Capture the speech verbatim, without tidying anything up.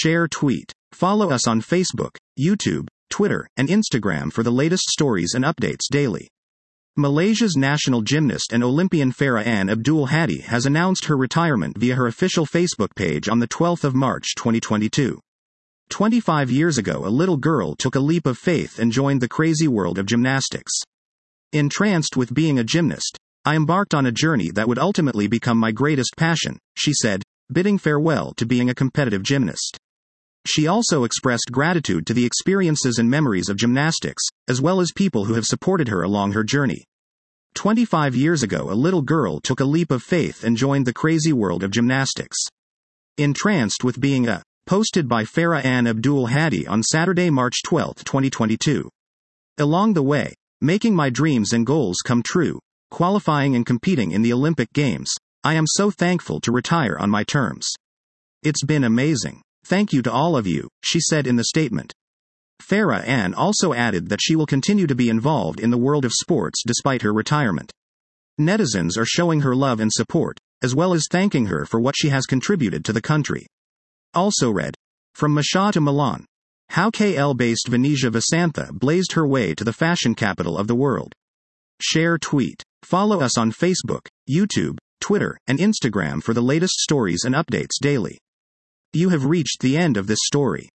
Share tweet. Follow us on Facebook, YouTube, Twitter, and Instagram for the latest stories and updates daily. Malaysia's national gymnast and Olympian Farah Ann Abdul Hadi has announced her retirement via her official Facebook page on the twelfth of March twenty twenty-two. twenty-five years ago, a little girl took a leap of faith and joined the crazy world of gymnastics. Entranced with being a gymnast, I embarked on a journey that would ultimately become my greatest passion, she said, bidding farewell to being a competitive gymnast. She also expressed gratitude to the experiences and memories of gymnastics, as well as people who have supported her along her journey. twenty-five years ago, a little girl took a leap of faith and joined the crazy world of gymnastics. Entranced with being a posted by Farah Ann Abdul Hadi on Saturday, March twelfth, twenty twenty-two. Along the way, making my dreams and goals come true, qualifying and competing in the Olympic Games, I am so thankful to retire on my terms. It's been amazing. Thank you to all of you, she said in the statement. Farah Ann also added that she will continue to be involved in the world of sports despite her retirement. Netizens are showing her love and support, as well as thanking her for what she has contributed to the country. Also read. From Masha to Milan. How K L-based Venetia Vasantha blazed her way to the fashion capital of the world. Share tweet. Follow us on Facebook, YouTube, Twitter, and Instagram for the latest stories and updates daily. You have reached the end of this story.